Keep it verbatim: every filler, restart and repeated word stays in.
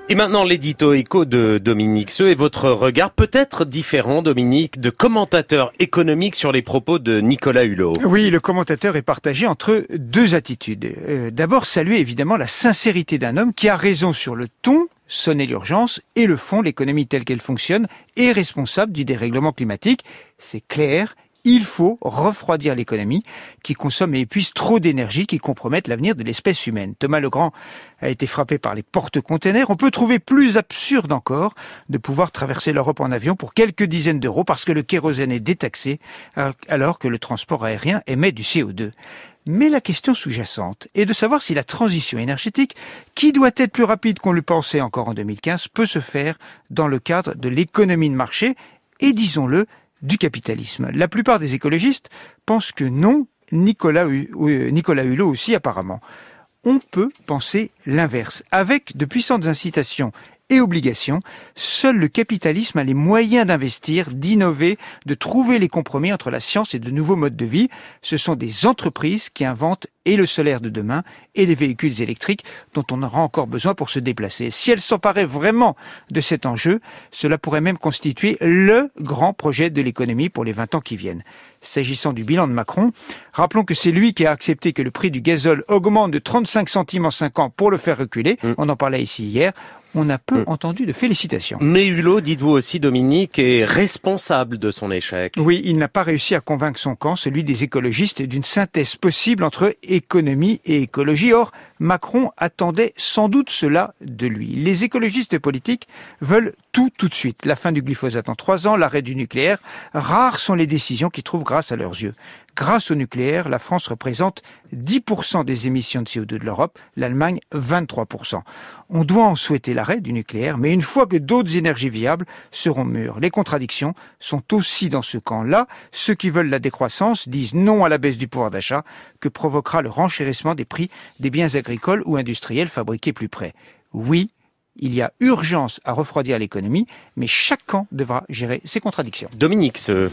Et maintenant, l'édito éco de Dominique Seux et votre regard peut-être différent, Dominique, de commentateur économique sur les propos de Nicolas Hulot. Oui, le commentateur est partagé entre deux attitudes. Euh, d'abord, saluer évidemment la sincérité d'un homme qui a raison sur le ton, sonner l'urgence, et le fond, l'économie telle qu'elle fonctionne, est responsable du dérèglement climatique. C'est clair. Il faut refroidir l'économie qui consomme et épuise trop d'énergie qui compromettent l'avenir de l'espèce humaine. Thomas Legrand a été frappé par les porte-containers. On peut trouver plus absurde encore de pouvoir traverser l'Europe en avion pour quelques dizaines d'euros parce que le kérosène est détaxé alors que le transport aérien émet du C O deux. Mais la question sous-jacente est de savoir si la transition énergétique, qui doit être plus rapide qu'on le pensait encore en deux mille quinze, peut se faire dans le cadre de l'économie de marché et, disons-le, du capitalisme. La plupart des écologistes pensent que non, Nicolas, Nicolas Hulot aussi apparemment. On peut penser l'inverse. Avec de puissantes incitations et obligations, seul le capitalisme a les moyens d'investir, d'innover, de trouver les compromis entre la science et de nouveaux modes de vie. Ce sont des entreprises qui inventent et le solaire de demain et les véhicules électriques dont on aura encore besoin pour se déplacer. Si elles s'emparaient vraiment de cet enjeu, cela pourrait même constituer le grand projet de l'économie pour les vingt ans qui viennent. S'agissant du bilan de Macron, rappelons que c'est lui qui a accepté que le prix du gazole augmente de trente-cinq centimes en cinq ans pour le faire reculer. Mmh. On en parlait ici hier. On a peu mmh. entendu de félicitations. Mais Hulot, dites-vous aussi, Dominique, est responsable de son échec. Oui, il n'a pas réussi à convaincre son camp, celui des écologistes, d'une synthèse possible entre économie et écologie. Or, Macron attendait sans doute cela de lui. Les écologistes politiques veulent tout tout de suite. La fin du glyphosate en trois ans, l'arrêt du nucléaire. Rares sont les décisions qui trouvent grâce à leurs yeux. Grâce au nucléaire, la France représente dix pour cent des émissions de C O deux de l'Europe, l'Allemagne vingt-trois pour cent. On doit en souhaiter l'arrêt du nucléaire, mais une fois que d'autres énergies viables seront mûres. Les contradictions sont aussi dans ce camp-là. Ceux qui veulent la décroissance disent non à la baisse du pouvoir d'achat que provoquera le renchérissement des prix des biens agricoles ou industriels fabriqués plus près. Oui, il y a urgence à refroidir l'économie, mais chaque camp devra gérer ses contradictions. Dominique Seux.